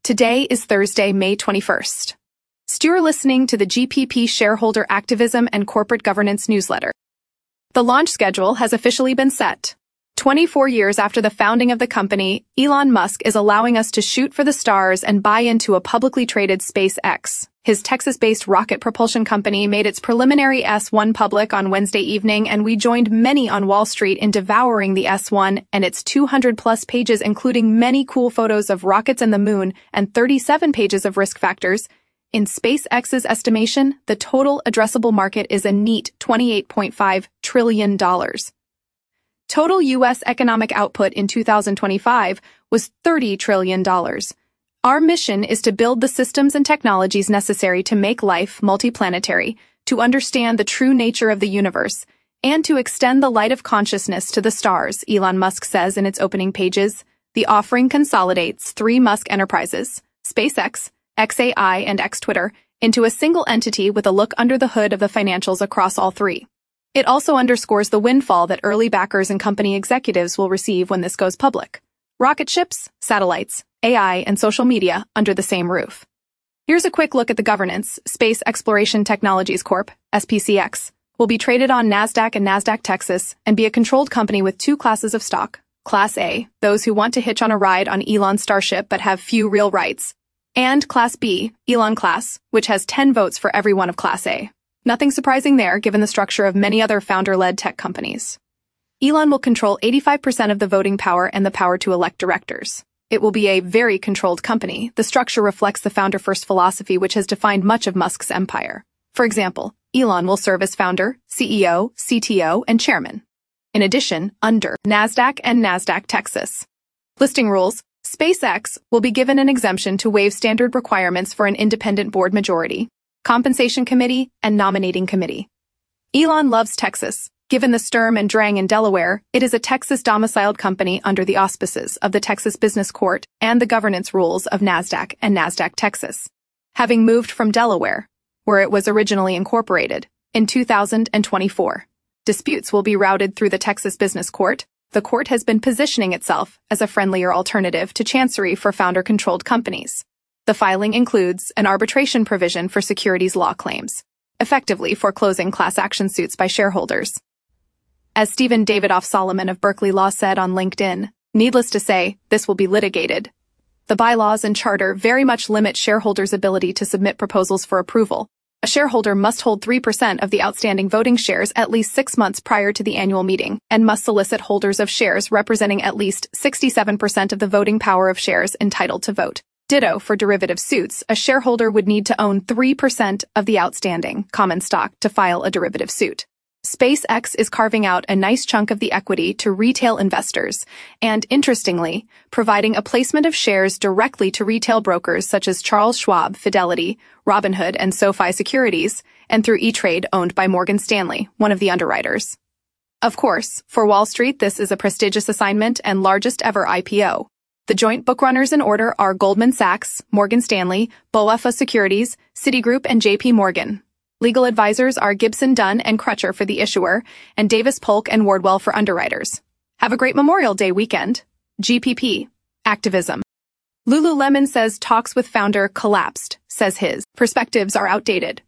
Today is Thursday, May 21st. You're listening to the GPP Shareholder Activism and Corporate Governance newsletter. The launch schedule has officially been set. 24 years after the founding of the company, Elon Musk is allowing us to shoot for the stars and buy into a publicly traded SpaceX. His Texas-based rocket propulsion company made its preliminary S-1 public on Wednesday evening, and we joined many on Wall Street in devouring the S-1 and its 200-plus pages, including many cool photos of rockets and the moon and 37 pages of risk factors. In SpaceX's estimation, the total addressable market is a neat $28.5 trillion. Total U.S. economic output in 2025 was $30 trillion. Our mission is to build the systems and technologies necessary to make life multiplanetary, to understand the true nature of the universe, and to extend the light of consciousness to the stars, Elon Musk says in its opening pages. The offering consolidates three Musk enterprises, SpaceX, xAI, and xTwitter, into a single entity with a look under the hood of the financials across all three. It also underscores the windfall that early backers and company executives will receive when this goes public. Rocket ships, satellites, AI, and social media under the same roof. Here's a quick look at the governance. Space Exploration Technologies Corp., SPCX, will be traded on NASDAQ and NASDAQ Texas and be a controlled company with two classes of stock. Class A, those who want to hitch on a ride on Elon's Starship but have few real rights. And Class B, Elon Class, which has 10 votes for every one of Class A. Nothing surprising there, given the structure of many other founder-led tech companies. Elon will control 85% of the voting power and the power to elect directors. It will be a very controlled company. The structure reflects the founder-first philosophy which has defined much of Musk's empire. For example, Elon will serve as founder, CEO, CTO, and chairman. In addition, under NASDAQ and NASDAQ Texas listing rules, SpaceX will be given an exemption to waive standard requirements for an independent board majority, compensation committee, and nominating committee. Elon loves Texas. Given the Sturm and Drang in Delaware, it is a Texas-domiciled company under the auspices of the Texas Business Court and the governance rules of NASDAQ and NASDAQ Texas. Having moved from Delaware, where it was originally incorporated, in 2024, disputes will be routed through the Texas Business Court. The court has been positioning itself as a friendlier alternative to Chancery for founder-controlled companies. The filing includes an arbitration provision for securities law claims, effectively foreclosing class action suits by shareholders. As Stephen Davidoff Solomon of Berkeley Law said on LinkedIn, needless to say, this will be litigated. The bylaws and charter very much limit shareholders' ability to submit proposals for approval. A shareholder must hold 3% of the outstanding voting shares at least 6 months prior to the annual meeting and must solicit holders of shares representing at least 67% of the voting power of shares entitled to vote. Ditto for derivative suits. A shareholder would need to own 3% of the outstanding common stock to file a derivative suit. SpaceX is carving out a nice chunk of the equity to retail investors and, interestingly, providing a placement of shares directly to retail brokers such as Charles Schwab, Fidelity, Robinhood, and SoFi Securities, and through E-Trade owned by Morgan Stanley, one of the underwriters. Of course, for Wall Street, this is a prestigious assignment and largest ever IPO. The joint bookrunners in order are Goldman Sachs, Morgan Stanley, BofA Securities, Citigroup, and JP Morgan. Legal advisors are Gibson, Dunn, and Crutcher for the issuer, and Davis Polk and Wardwell for underwriters. Have a great Memorial Day weekend. GPP. Activism. Lululemon says talks with founder collapsed, says his perspectives are outdated.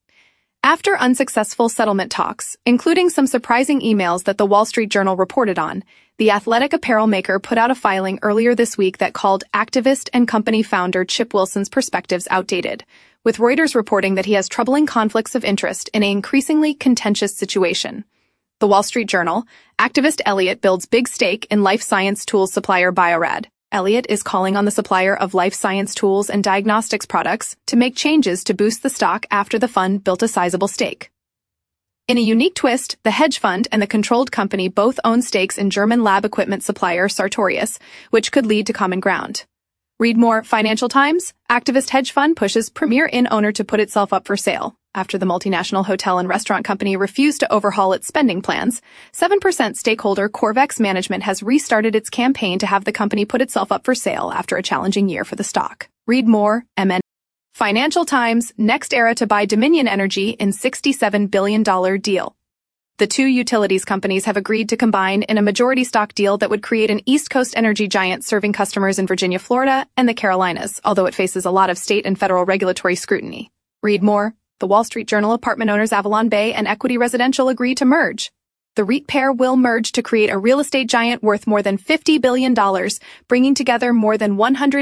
After unsuccessful settlement talks, including some surprising emails that the Wall Street Journal reported on, the athletic apparel maker put out a filing earlier this week that called activist and company founder Chip Wilson's perspectives outdated, with Reuters reporting that he has troubling conflicts of interest in an increasingly contentious situation. The Wall Street Journal, activist Elliott builds big stake in life science tools supplier Bio-Rad. Elliott is calling on the supplier of life science tools and diagnostics products to make changes to boost the stock after the fund built a sizable stake. In a unique twist, the hedge fund and the controlled company both own stakes in German lab equipment supplier Sartorius, which could lead to common ground. Read more. Financial Times, activist hedge fund pushes Premier Inn owner to put itself up for sale. After the multinational hotel and restaurant company refused to overhaul its spending plans, 7% stakeholder Corvex Management has restarted its campaign to have the company put itself up for sale after a challenging year for the stock. Read more. MN. Financial Times, NextEra to buy Dominion Energy in $67 billion deal. The two utilities companies have agreed to combine in a majority stock deal that would create an East Coast energy giant serving customers in Virginia, Florida, and the Carolinas, although it faces a lot of state and federal regulatory scrutiny. Read more. The Wall Street Journal apartment owners Avalon Bay and Equity Residential agree to merge. The REIT pair will merge to create a real estate giant worth more than $50 billion, bringing together more than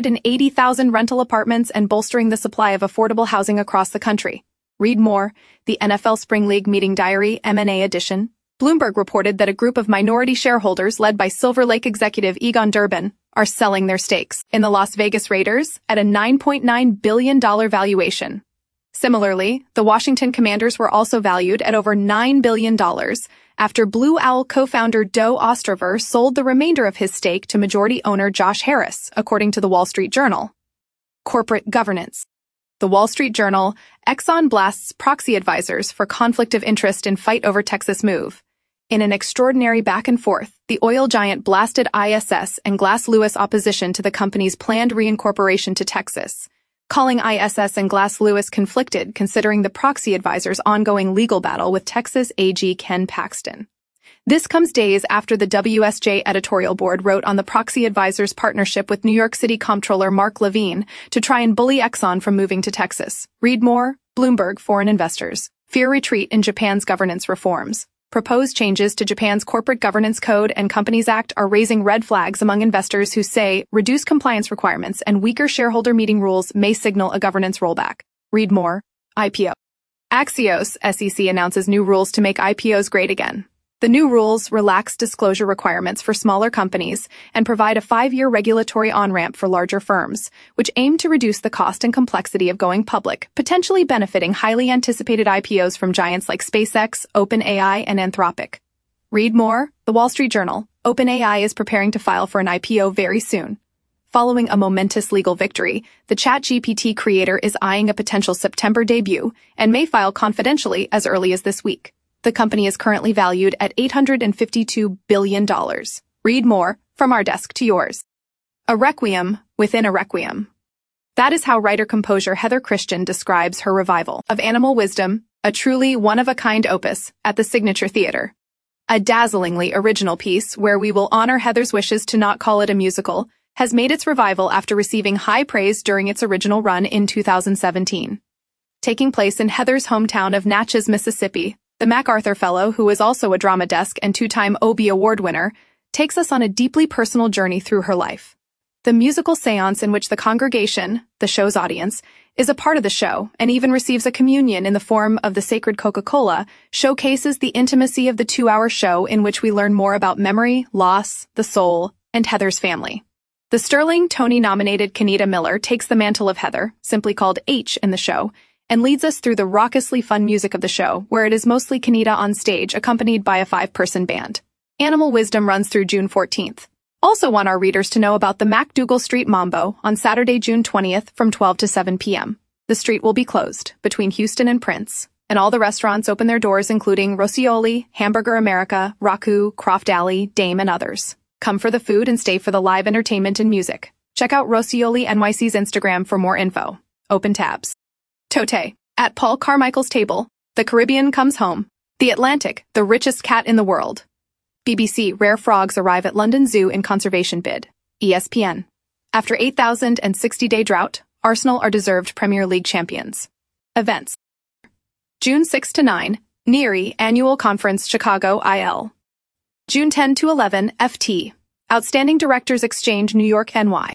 180,000 rental apartments and bolstering the supply of affordable housing across the country. Read more. The NFL Spring League Meeting Diary, M&A Edition. Bloomberg reported that a group of minority shareholders led by Silver Lake executive Egon Durbin are selling their stakes in the Las Vegas Raiders at a $9.9 billion valuation. Similarly, the Washington Commanders were also valued at over $9 billion after Blue Owl co-founder Doe Ostrover sold the remainder of his stake to majority owner Josh Harris, according to the Wall Street Journal. Corporate governance. The Wall Street Journal, Exxon blasts proxy advisors for conflict of interest in fight over Texas move. In an extraordinary back and forth, the oil giant blasted ISS and Glass Lewis opposition to the company's planned reincorporation to Texas, calling ISS and Glass Lewis conflicted considering the proxy advisor's ongoing legal battle with Texas AG Ken Paxton. This comes days after the WSJ editorial board wrote on the proxy advisor's partnership with New York City Comptroller Mark Levine to try and bully Exxon from moving to Texas. Read more. Bloomberg Foreign Investors. Fear retreat in Japan's governance reforms. Proposed changes to Japan's Corporate Governance Code and Companies Act are raising red flags among investors who say reduced compliance requirements and weaker shareholder meeting rules may signal a governance rollback. Read more. IPO. Axios, SEC announces new rules to make IPOs great again. The new rules relax disclosure requirements for smaller companies and provide a 5-year regulatory on-ramp for larger firms, which aim to reduce the cost and complexity of going public, potentially benefiting highly anticipated IPOs from giants like SpaceX, OpenAI, and Anthropic. Read more. The Wall Street Journal. OpenAI is preparing to file for an IPO very soon. Following a momentous legal victory, the ChatGPT creator is eyeing a potential September debut and may file confidentially as early as this week. The company is currently valued at $852 billion. Read more. From our desk to yours. A requiem within a requiem. That is how writer-composer Heather Christian describes her revival of Animal Wisdom, a truly one-of-a-kind opus, at the Signature Theater. A dazzlingly original piece where we will honor Heather's wishes to not call it a musical has made its revival after receiving high praise during its original run in 2017. Taking place in Heather's hometown of Natchez, Mississippi, the MacArthur Fellow, who is also a Drama Desk and 2-time Obie Award winner, takes us on a deeply personal journey through her life. The musical seance in which the congregation, the show's audience, is a part of the show and even receives a communion in the form of the sacred Coca-Cola, showcases the intimacy of the 2-hour show in which we learn more about memory, loss, the soul, and Heather's family. The Sterling Tony-nominated Kenita Miller takes the mantle of Heather, simply called H in the show, and leads us through the raucously fun music of the show, where it is mostly Kenita on stage accompanied by a 5-person band. Animal Wisdom runs through June 14th. Also want our readers to know about the MacDougal Street Mambo on Saturday, June 20th from 12 to 7 p.m. The street will be closed between Houston and Prince, and all the restaurants open their doors including Rossioli, Hamburger America, Raku, Croft Alley, Dame, and others. Come for the food and stay for the live entertainment and music. Check out Rossioli NYC's Instagram for more info. Open tabs. Tote. At Paul Carmichael's table, the Caribbean comes home. The Atlantic, the richest cat in the world. BBC, rare frogs arrive at London Zoo in conservation bid. ESPN. After 8,060-day drought, Arsenal are deserved Premier League champions. Events. June 6 to 9, NERI Annual Conference Chicago IL. June 10 to 11, FT. Outstanding Directors Exchange New York NY.